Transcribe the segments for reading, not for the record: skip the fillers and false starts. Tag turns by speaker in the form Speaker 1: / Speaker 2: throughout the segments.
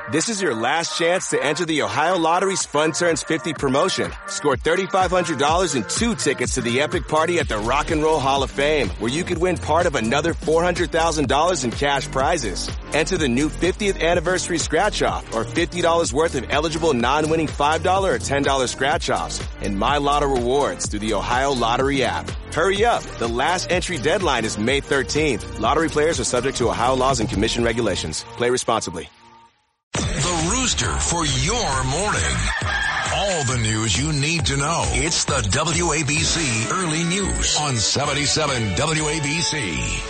Speaker 1: This is your last chance to enter the Ohio Lottery's Fun Turns 50 promotion. Score $3,500 and 2 tickets to the epic party at the Rock and Roll Hall of Fame, where you could win part of another $400,000 in cash prizes. Enter the new 50th anniversary scratch-off or $50 worth of eligible non-winning $5 or $10 scratch-offs and My Lotto rewards through the Ohio Lottery app. Hurry up. The last entry deadline is May 13th. Lottery players are subject to Ohio laws and commission regulations. Play responsibly.
Speaker 2: The Rooster for your morning. All the news you need to know. It's the WABC Early News on 77 WABC.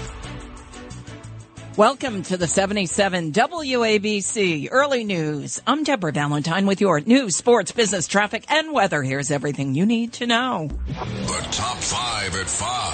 Speaker 3: Welcome to the 77 WABC Early News. I'm Deborah Valentine with your news, sports, business, traffic, and weather. Here's everything you need to know.
Speaker 2: The top 5 at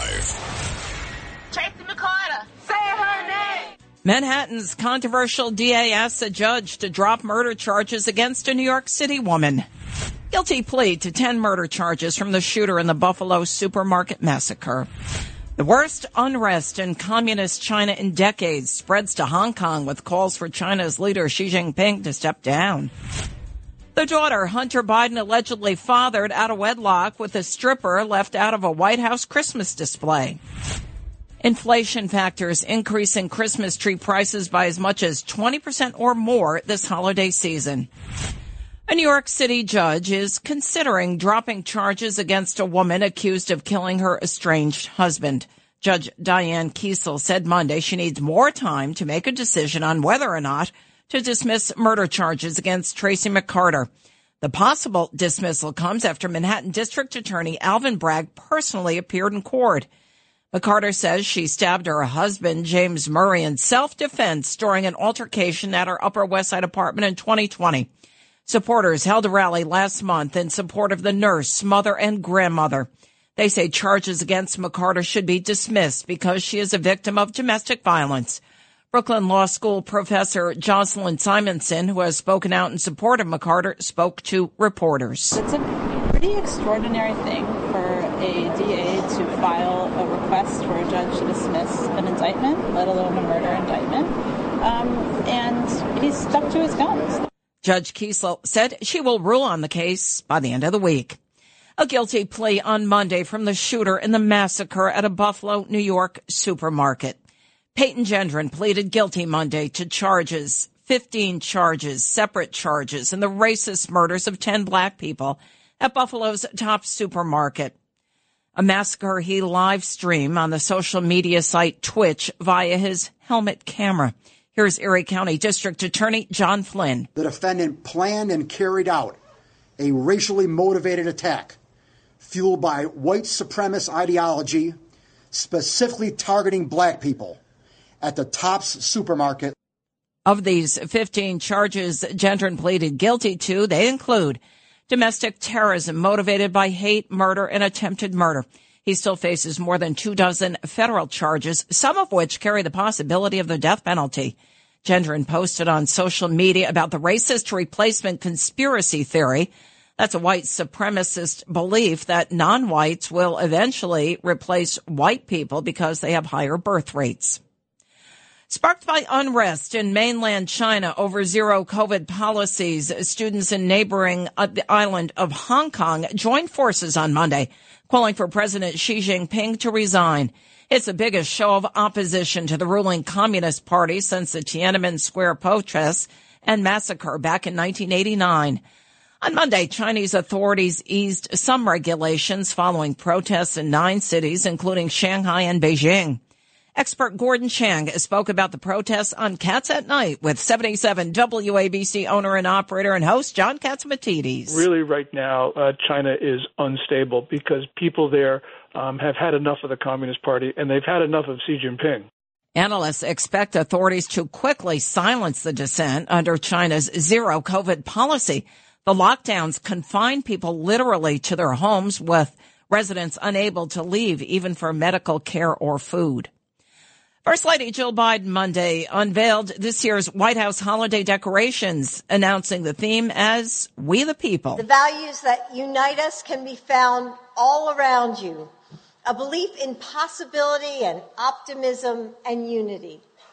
Speaker 2: 5.
Speaker 4: Tracy McCarter. Say her name.
Speaker 3: Manhattan's controversial DA asks a judge to drop murder charges against a New York City woman. Guilty plea to 10 murder charges from the shooter in the Buffalo supermarket massacre. The worst unrest in communist China in decades spreads to Hong Kong with calls for China's leader Xi Jinping to step down. The daughter Hunter Biden allegedly fathered out of wedlock with a stripper left out of a White House Christmas display. Inflation factors increasing Christmas tree prices by as much as 20% or more this holiday season. A New York City judge is considering dropping charges against a woman accused of killing her estranged husband. Judge Diane Kiesel said Monday she needs more time to make a decision on whether or not to dismiss murder charges against Tracy McCarter. The possible dismissal comes after Manhattan District Attorney Alvin Bragg personally appeared in court. McCarter says she stabbed her husband, James Murray, in self-defense during an altercation at her Upper West Side apartment in 2020. Supporters held a rally last month in support of the nurse, mother, and grandmother. They say charges against McCarter should be dismissed because she is a victim of domestic violence. Brooklyn Law School professor Jocelyn Simonson, who has spoken out in support of McCarter, spoke to reporters.
Speaker 5: It's a pretty extraordinary thing for a DA to file a request for a judge to dismiss an indictment, let alone a murder indictment. And he's stuck to his guns.
Speaker 3: Judge Kiesel said she will rule on the case by the end of the week. A guilty plea on Monday from the shooter in the massacre at a Buffalo, New York supermarket. Peyton Gendron pleaded guilty Monday to 15 charges, separate charges, in the racist murders of 10 black people at Buffalo's top supermarket. A massacre he live streamed on the social media site Twitch via his helmet camera. Here's Erie County District Attorney John Flynn.
Speaker 6: The defendant planned and carried out a racially motivated attack fueled by white supremacist ideology, specifically targeting black people at the Tops supermarket.
Speaker 3: Of these 15 charges Gendron pleaded guilty to, they include domestic terrorism motivated by hate, murder, and attempted murder. He still faces more than 24 federal charges, some of which carry the possibility of the death penalty. Gendron posted on social media about the racist replacement conspiracy theory. That's a white supremacist belief that non-whites will eventually replace white people because they have higher birth rates. Sparked by unrest in mainland China over zero COVID policies, students in neighboring the island of Hong Kong joined forces on Monday, calling for President Xi Jinping to resign. It's the biggest show of opposition to the ruling Communist Party since the Tiananmen Square protests and massacre back in 1989. On Monday, Chinese authorities eased some regulations following protests in 9 cities, including Shanghai and Beijing. Expert Gordon Chang spoke about the protests on Cats at Night with 77 WABC owner and operator and host John Catsimatidis.
Speaker 7: Really, right now, China is unstable because people there have had enough of the Communist Party and they've had enough of Xi Jinping.
Speaker 3: Analysts expect authorities to quickly silence the dissent under China's zero COVID policy. The lockdowns confine people literally to their homes, with residents unable to leave even for medical care or food. First Lady Jill Biden Monday unveiled this year's White House holiday decorations, announcing the theme as We the People.
Speaker 8: The values that unite us can be found all around you. A belief in possibility and optimism and unity.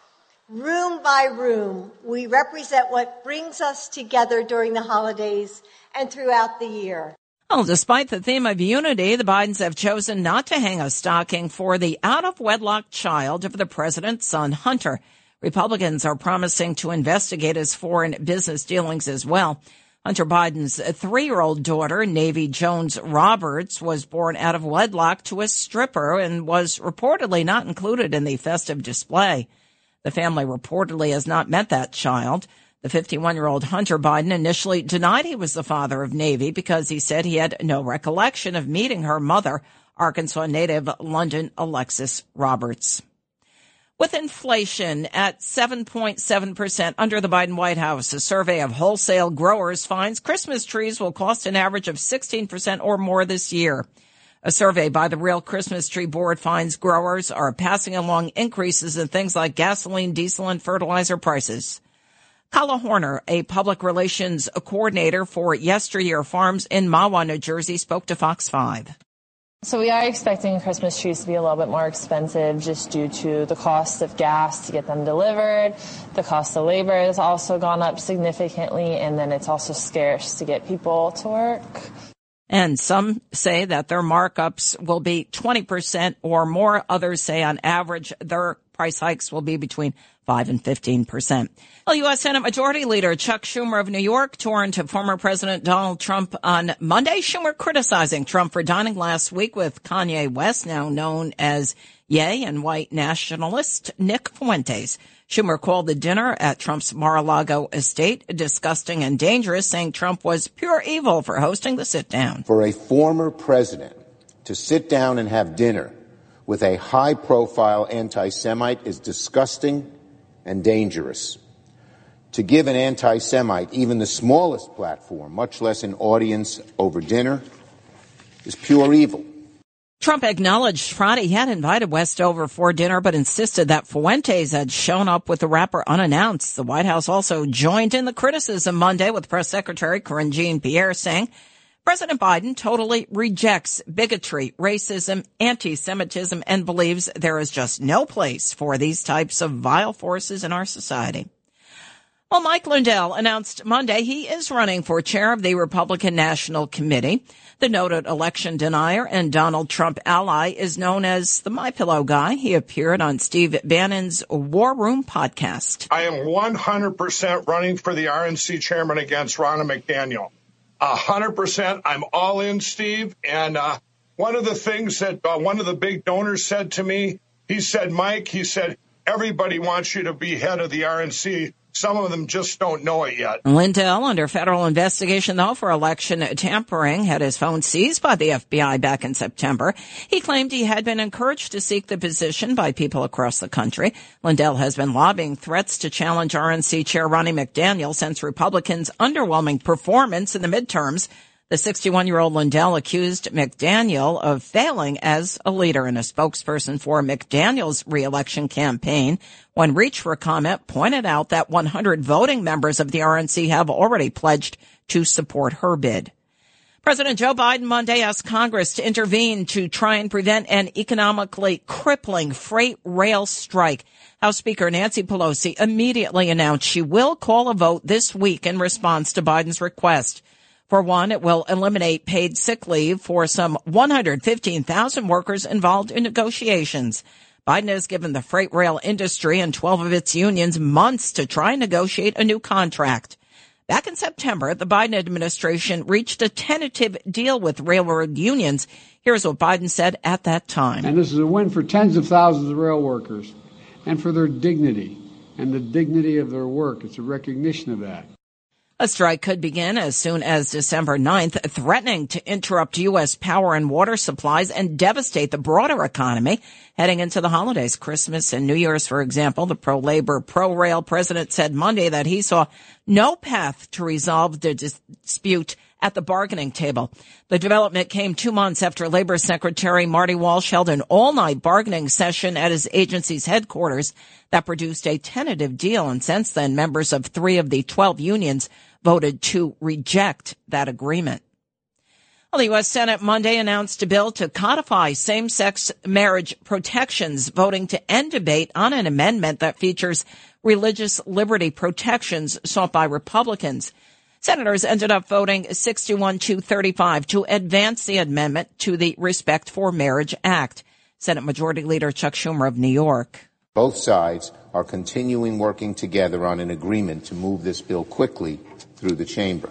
Speaker 8: room by room, we represent what brings us together during the holidays and throughout the year.
Speaker 3: Well, despite the theme of unity, the Bidens have chosen not to hang a stocking for the out-of-wedlock child of the president's son, Hunter. Republicans are promising to investigate his foreign business dealings as well. Hunter Biden's 3-year-old daughter, Navy Jones Roberts, was born out of wedlock to a stripper and was reportedly not included in the festive display. The family reportedly has not met that child. The 51-year-old Hunter Biden initially denied he was the father of Navy because he said he had no recollection of meeting her mother, Arkansas native London Alexis Roberts. With inflation at 7.7% under the Biden White House, a survey of wholesale growers finds Christmas trees will cost an average of 16% or more this year. A survey by the Real Christmas Tree Board finds growers are passing along increases in things like gasoline, diesel, and fertilizer prices. Kala Horner, a public relations coordinator for Yesteryear Farms in Mahwah, New Jersey, spoke to Fox 5.
Speaker 9: So we are expecting Christmas trees to be a little bit more expensive just due to the cost of gas to get them delivered. The cost of labor has also gone up significantly, and then it's also scarce to get people to work.
Speaker 3: And some say that their markups will be 20% or more. Others say on average their price hikes will be between 5 and 15%. Well, U.S. Senate Majority Leader Chuck Schumer of New York turned to former President Donald Trump on Monday. Schumer criticizing Trump for dining last week with Kanye West, now known as Ye, and white nationalist Nick Fuentes. Schumer called the dinner at Trump's Mar-a-Lago estate disgusting and dangerous, saying Trump was pure evil for hosting the sit-down.
Speaker 10: For a former president to sit down and have dinner with a high-profile anti-Semite is disgusting and dangerous. To give an anti-Semite even the smallest platform, much less an audience over dinner, is pure evil.
Speaker 3: Trump acknowledged Friday he had invited West over for dinner, but insisted that Fuentes had shown up with the rapper unannounced. The White House also joined in the criticism Monday with Press Secretary Karine Jean-Pierre saying President Biden totally rejects bigotry, racism, anti-Semitism, and believes there is just no place for these types of vile forces in our society. Well, Mike Lindell announced Monday he is running for chair of the Republican National Committee. The noted election denier and Donald Trump ally is known as the My Pillow guy. He appeared on Steve Bannon's War Room podcast.
Speaker 11: I am 100% running for the RNC chairman against Ronna McDaniel. 100%. I'm all in, Steve. And one of the things that one of the big donors said to me, he said, Mike, everybody wants you to be head of the RNC. Some of them just don't know it yet.
Speaker 3: Lindell, under federal investigation, though, for election tampering, had his phone seized by the FBI back in September. He claimed he had been encouraged to seek the position by people across the country. Lindell has been lobbying threats to challenge RNC Chair Ronnie McDaniel since Republicans' underwhelming performance in the midterms. The 61-year-old Lindell accused McDaniel of failing as a leader, and a spokesperson for McDaniel's reelection campaign, when reached for comment, pointed out that 100 voting members of the RNC have already pledged to support her bid. President Joe Biden Monday asked Congress to intervene to try and prevent an economically crippling freight rail strike. House Speaker Nancy Pelosi immediately announced she will call a vote this week in response to Biden's request. For one, it will eliminate paid sick leave for some 115,000 workers involved in negotiations. Biden has given the freight rail industry and 12 of its unions months to try and negotiate a new contract. Back in September, the Biden administration reached a tentative deal with railroad unions. Here's what Biden said at that time.
Speaker 12: And this is a win for tens of thousands of rail workers and for their dignity and the dignity of their work. It's a recognition of that.
Speaker 3: A strike could begin as soon as December 9th, threatening to interrupt U.S. power and water supplies and devastate the broader economy heading into the holidays, Christmas and New Year's, for example. The pro-labor, pro-rail president said Monday that he saw no path to resolve the dispute at the bargaining table. The development came 2 months after Labor Secretary Marty Walsh held an all-night bargaining session at his agency's headquarters that produced a tentative deal. And since then, members of 3 of the 12 unions voted to reject that agreement. Well, the U.S. Senate Monday announced a bill to codify same-sex marriage protections, voting to end debate on an amendment that features religious liberty protections sought by Republicans. Senators ended up voting 61-35 to advance the amendment to the Respect for Marriage Act. Senate Majority Leader Chuck Schumer of New York.
Speaker 10: Both sides are continuing working together on an agreement to move this bill quickly through the chamber.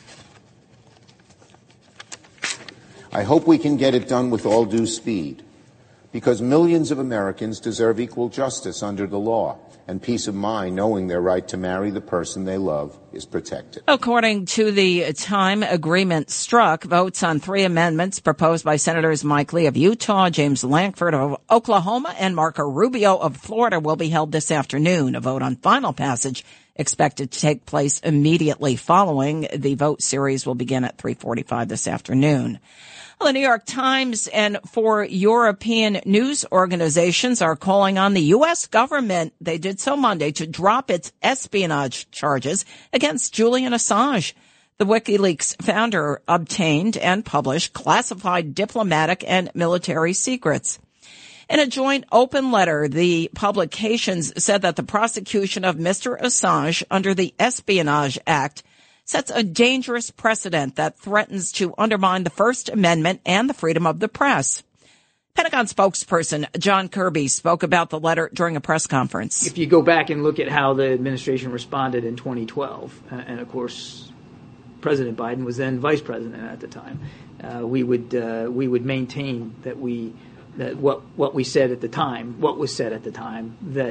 Speaker 10: I hope we can get it done with all due speed, because millions of Americans deserve equal justice under the law and peace of mind knowing their right to marry the person they love is protected.
Speaker 3: According to the time agreement struck, votes on 3 amendments proposed by Senators Mike Lee of Utah, James Lankford of Oklahoma, and Marco Rubio of Florida will be held this afternoon. A vote on final passage expected to take place immediately following. The vote series will begin at 3:45 this afternoon. Well, the New York Times and 4 European news organizations are calling on the U.S. government, they did so Monday, to drop its espionage charges against Julian Assange. The WikiLeaks founder obtained and published classified diplomatic and military secrets. In a joint open letter, the publications said that the prosecution of Mr. Assange under the Espionage Act sets a dangerous precedent that threatens to undermine the First Amendment and the freedom of the press. Pentagon spokesperson John Kirby spoke about the letter during a press conference.
Speaker 13: If you go back and look at how the administration responded in 2012, and of course President Biden was then vice president at the time, we would maintain that what we said at the time, what was said at the time, that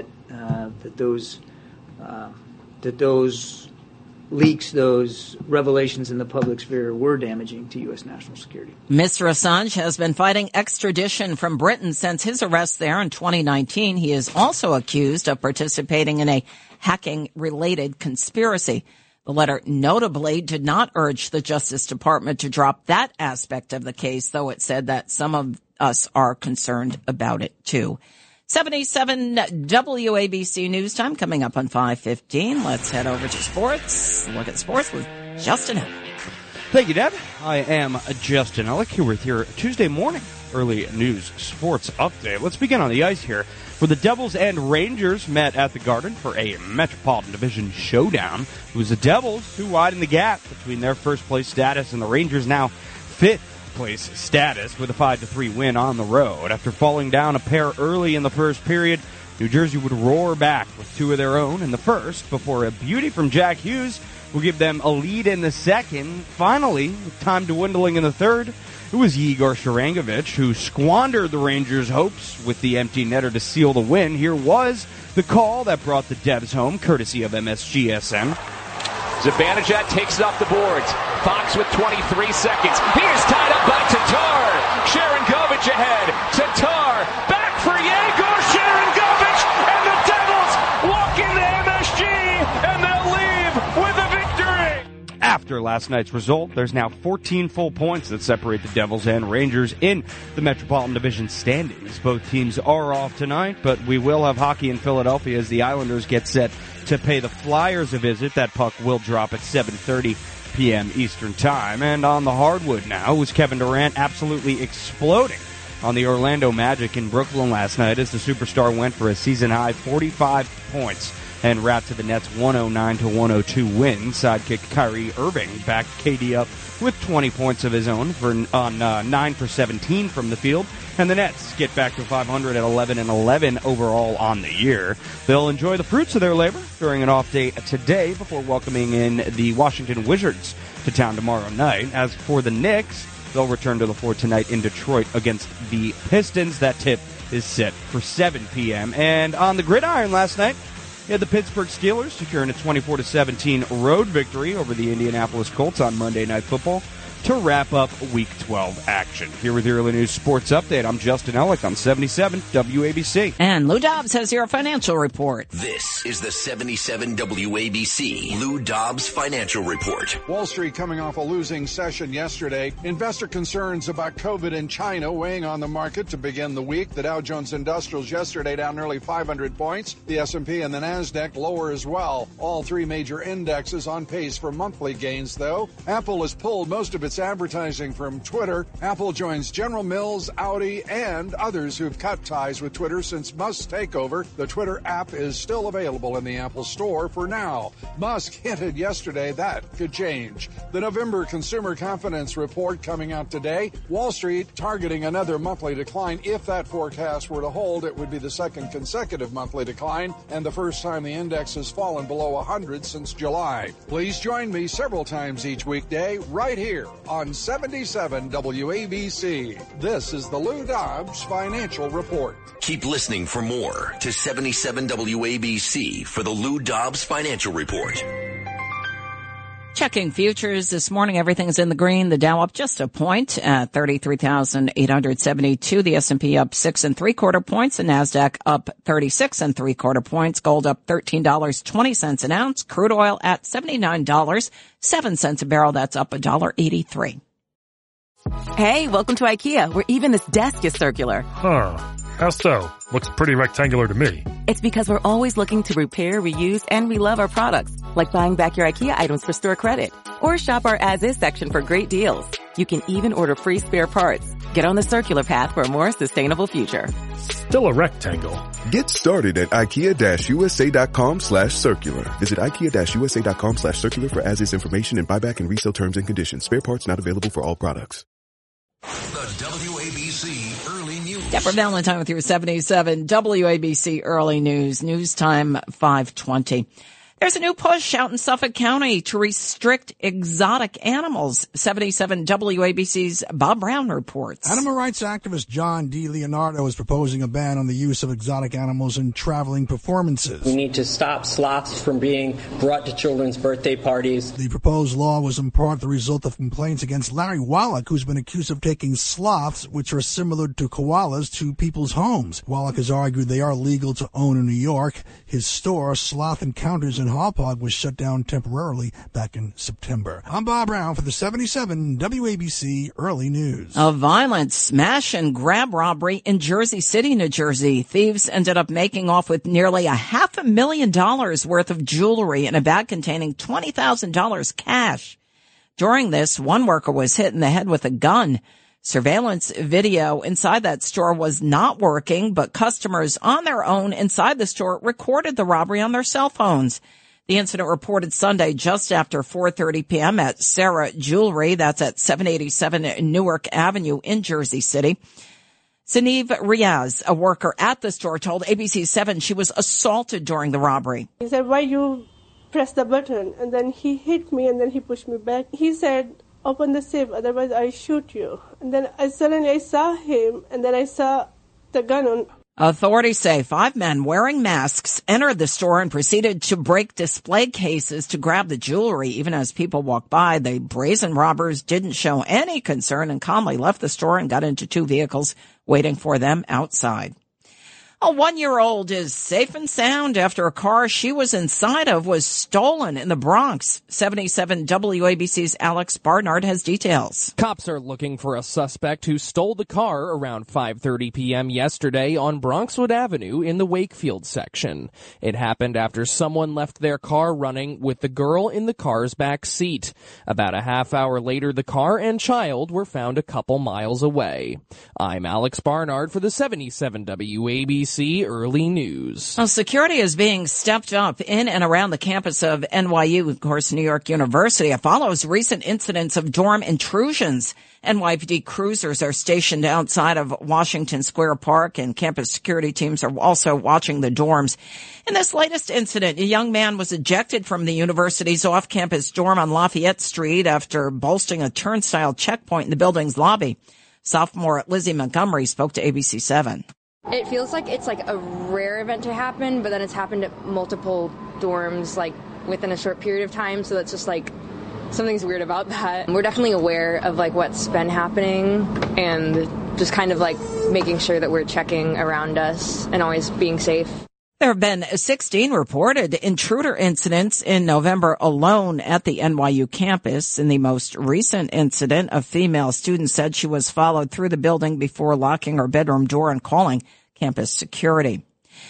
Speaker 13: those leaks, those revelations in the public sphere were damaging to U.S. national security.
Speaker 3: Mr. Assange has been fighting extradition from Britain since his arrest there in 2019. He is also accused of participating in a hacking-related conspiracy. The letter notably did not urge the Justice Department to drop that aspect of the case, though it said that some of us are concerned about it, too. 77 WABC News Time coming up on 5:15. Let's head over to sports. Look at sports with Justin Ellick.
Speaker 14: Thank you, Deb. I am Justin Ellick here with your Tuesday morning early news sports update. Let's begin on the ice here, where the Devils and Rangers met at the Garden for a Metropolitan Division showdown. It was the Devils who widened the gap between their first-place status and the Rangers' now fifth-place status with a 5-3 win on the road. After falling down a pair early in the first period, New Jersey would roar back with 2 of their own in the first before a beauty from Jack Hughes will give them a lead in the second. Finally, with time dwindling in the third, it was Igor Sharangovich who squandered the Rangers' hopes with the empty netter to seal the win. Here was the call that brought the Devs home, courtesy of MSGSN.
Speaker 15: Zibanejad takes it off the boards. Fox with 23 seconds. He is tied up by Tatar. Sharangovich ahead. Tatar back for Yegor Sharangovich. And the Devils walk into MSG and they'll leave with a victory.
Speaker 14: After last night's result, there's now 14 full points that separate the Devils and Rangers in the Metropolitan Division standings. Both teams are off tonight, but we will have hockey in Philadelphia as the Islanders get set to pay the Flyers a visit. That puck will drop at 7:30 p.m. Eastern Time. And on the hardwood now was Kevin Durant absolutely exploding on the Orlando Magic in Brooklyn last night as the superstar went for a season-high 45 points and wrapped to the Nets' 109-102 win. Sidekick Kyrie Irving backed KD up with 20 points of his own on 9 for 17 from the field. And the Nets get back to 500 at 11-11 overall on the year. They'll enjoy the fruits of their labor during an off day today before welcoming in the Washington Wizards to town tomorrow night. As for the Knicks, they'll return to the floor tonight in Detroit against the Pistons. That tip is set for 7 p.m. And on the gridiron last night, you had the Pittsburgh Steelers securing a 24-17 road victory over the Indianapolis Colts on Monday Night Football to wrap up Week 12 action. Here with your early news sports update, I'm Justin Ellick on 77 WABC.
Speaker 3: And Lou Dobbs has your financial report.
Speaker 2: This is the 77 WABC Lou Dobbs Financial Report.
Speaker 16: Wall Street coming off a losing session yesterday. Investor concerns about COVID in China weighing on the market to begin the week. The Dow Jones Industrials yesterday down nearly 500 points. The S&P and the NASDAQ lower as well. All 3 major indexes on pace for monthly gains, though. Apple has pulled most of its its advertising from Twitter. Apple joins General Mills, Audi, and others who've cut ties with Twitter since Musk's takeover. The Twitter app is still available in the Apple Store for now. Musk hinted yesterday that could change. The November Consumer Confidence Report coming out today. Wall Street targeting another monthly decline. If that forecast were to hold, it would be the second consecutive monthly decline and the first time the index has fallen below 100 since July. Please join me several times each weekday right here on 77 WABC. This is the Lou Dobbs Financial Report.
Speaker 2: Keep listening for more to 77 WABC for the Lou Dobbs Financial Report.
Speaker 3: Checking futures this morning, everything's in the green. The Dow up just a point at 33,872. The S&P up 6 3/4 points. The Nasdaq up 36 3/4 points. Gold up $13.20 an ounce. Crude oil at $79.07 a barrel. That's up $1.83.
Speaker 17: Hey, welcome to IKEA, where even this desk is circular.
Speaker 18: Huh. How so? Looks pretty rectangular to me.
Speaker 17: It's because we're always looking to repair, reuse, and relove our products, like buying back your IKEA items for store credit. Or shop our as-is section for great deals. You can even order free spare parts. Get on the circular path for a more sustainable future.
Speaker 18: Still a rectangle.
Speaker 19: Get started at IKEA-USA.com/circular. Visit IKEA-USA.com/circular for as-is information and buyback and resale terms and conditions. Spare parts not available for all products.
Speaker 2: The WABC Early News.
Speaker 3: Deborah Valentine with your 77 WABC Early News. News time 5:20. There's a new push out in Suffolk County to restrict exotic animals. 77 WABC's Bob Brown reports.
Speaker 20: Animal rights activist John D. Leonardo is proposing a ban on the use of exotic animals in traveling performances.
Speaker 21: We need to stop sloths from being brought to children's birthday parties.
Speaker 20: The proposed law was in part the result of complaints against Larry Wallach, who's been accused of taking sloths, which are similar to koalas, to people's homes. Wallach has argued they are legal to own in New York. His store, Sloth Encounters in Hauppauge, was shut down temporarily back in September. I'm Bob Brown for the 77 WABC Early News.
Speaker 3: A violent smash and grab robbery in Jersey City, New Jersey. Thieves ended up making off with nearly $500,000 worth of jewelry in a bag containing $20,000 cash. During this, one worker was hit in the head with a gun. Surveillance video inside that store was not working, but customers on their own inside the store recorded the robbery on their cell phones. The incident reported Sunday just after 4:30 p.m. at Sarah Jewelry. That's at 787 Newark Avenue in Jersey City. Saneve Riaz, a worker at the store, told ABC7 she was assaulted during the robbery.
Speaker 22: He said, "Why you press the button?" And then he hit me and then he pushed me back. He said, "Open the safe, otherwise I shoot you." And then I suddenly saw him, and then I saw the gun on.
Speaker 3: Authorities say 5 men wearing masks entered the store and proceeded to break display cases to grab the jewelry. Even as people walked by, the brazen robbers didn't show any concern and calmly left the store and got into 2 vehicles waiting for them outside. A 1-year-old is safe and sound after a car she was inside of was stolen in the Bronx. 77 WABC's Alex Barnard has details.
Speaker 23: Cops are looking for a suspect who stole the car around 5:30 p.m. yesterday on Bronxwood Avenue in the Wakefield section. It happened after someone left their car running with the girl in the car's back seat. About a half hour later, the car and child were found a couple miles away. I'm Alex Barnard for the 77 WABC Early News.
Speaker 3: Well, security is being stepped up in and around the campus of NYU, of course, New York University. It follows recent incidents of dorm intrusions. NYPD cruisers are stationed outside of Washington Square Park, and campus security teams are also watching the dorms. In this latest incident, a young man was ejected from the university's off-campus dorm on Lafayette Street after bolstering a turnstile checkpoint in the building's lobby. Sophomore Lizzie Montgomery spoke to ABC7.
Speaker 24: It feels like it's like a rare event to happen, but then it's happened at multiple dorms like within a short period of time, so that's just like something's weird about that. We're definitely aware of like what's been happening and just kind of like making sure that we're checking around us and always being safe.
Speaker 3: There have been 16 reported intruder incidents in November alone at the NYU campus. In the most recent incident, a female student said she was followed through the building before locking her bedroom door and calling campus security.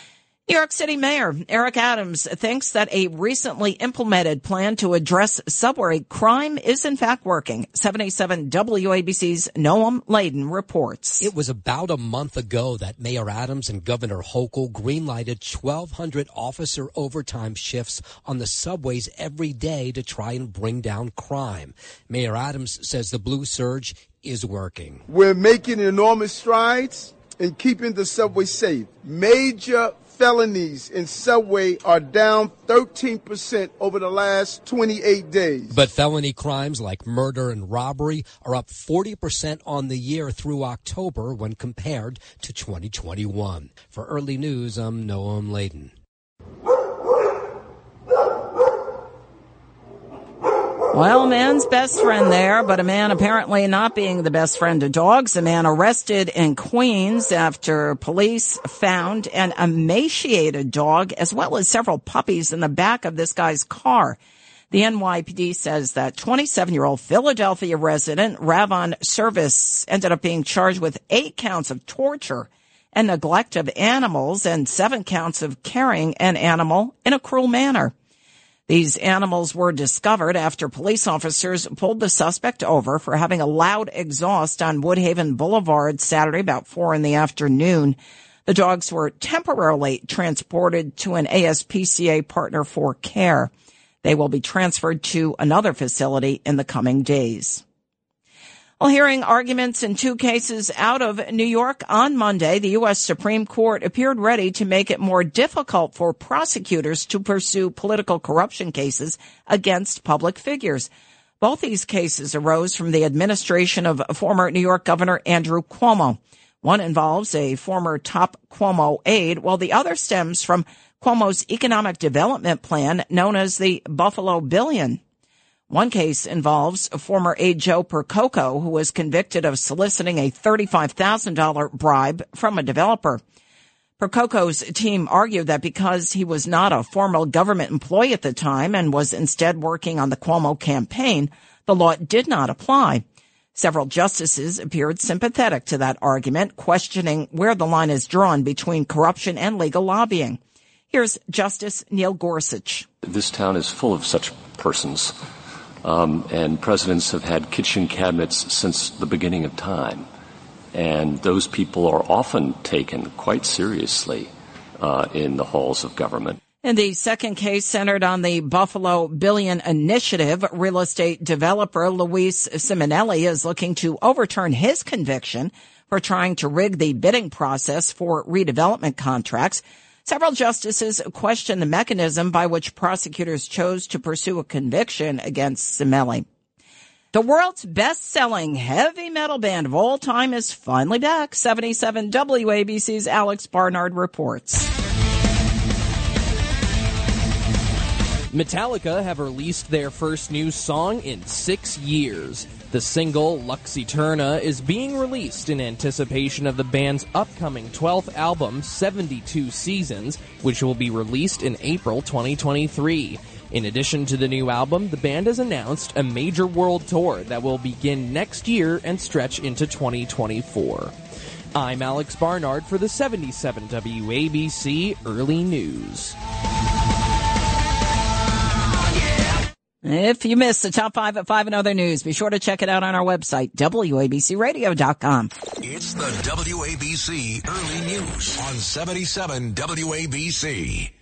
Speaker 3: New York City Mayor Eric Adams thinks that a recently implemented plan to address subway crime is in fact working. 77 WABC's Noam Laden reports.
Speaker 1: It was about a month ago that Mayor Adams and Governor Hochul greenlighted 1,200 officer overtime shifts on the subways every day to try and bring down crime. Mayor Adams says the blue surge is working.
Speaker 4: We're making enormous strides in keeping the subway safe. Major felonies in subway are down 13% over the last 28 days.
Speaker 1: But felony crimes like murder and robbery are up 40% on the year through October when compared to 2021. For Early News, I'm Noam Laden.
Speaker 3: Well, man's best friend there, but a man apparently not being the best friend of dogs. A man arrested in Queens after police found an emaciated dog as well as several puppies in the back of this guy's car. The NYPD says that 27-year-old Philadelphia resident Ravon Service ended up being charged with 8 counts of torture and neglect of animals and 7 counts of carrying an animal in a cruel manner. These animals were discovered after police officers pulled the suspect over for having a loud exhaust on Woodhaven Boulevard Saturday about 4 p.m. The dogs were temporarily transported to an ASPCA partner for care. They will be transferred to another facility in the coming days. Well, hearing arguments in 2 cases out of New York on Monday, the U.S. Supreme Court appeared ready to make it more difficult for prosecutors to pursue political corruption cases against public figures. Both these cases arose from the administration of former New York Governor Andrew Cuomo. One involves a former top Cuomo aide, while the other stems from Cuomo's economic development plan known as the Buffalo Billion. One case involves former aide Joe Percoco, who was convicted of soliciting a $35,000 bribe from a developer. Percoco's team argued that because he was not a formal government employee at the time and was instead working on the Cuomo campaign, the law did not apply. Several justices appeared sympathetic to that argument, questioning where the line is drawn between corruption and legal lobbying. Here's Justice Neil Gorsuch.
Speaker 5: This town is full of such persons. And presidents have had kitchen cabinets since the beginning of time. And those people are often taken quite seriously in the halls of government.
Speaker 3: In the second case centered on the Buffalo Billion Initiative, real estate developer Luis Simonelli is looking to overturn his conviction for trying to rig the bidding process for redevelopment contracts. Several justices questioned the mechanism by which prosecutors chose to pursue a conviction against Simonelli. The world's best-selling heavy metal band of all time is finally back. 77 WABC's Alex Barnard reports.
Speaker 23: Metallica have released their first new song in 6 years. The single, Lux Eterna, is being released in anticipation of the band's upcoming 12th album, 72 Seasons, which will be released in April 2023. In addition to the new album, the band has announced a major world tour that will begin next year and stretch into 2024. I'm Alex Barnard for the 77 WABC Early News.
Speaker 3: If you missed the top 5 at 5 and other news, be sure to check it out on our website, WABCRadio.com.
Speaker 2: It's the WABC Early News on 77 WABC.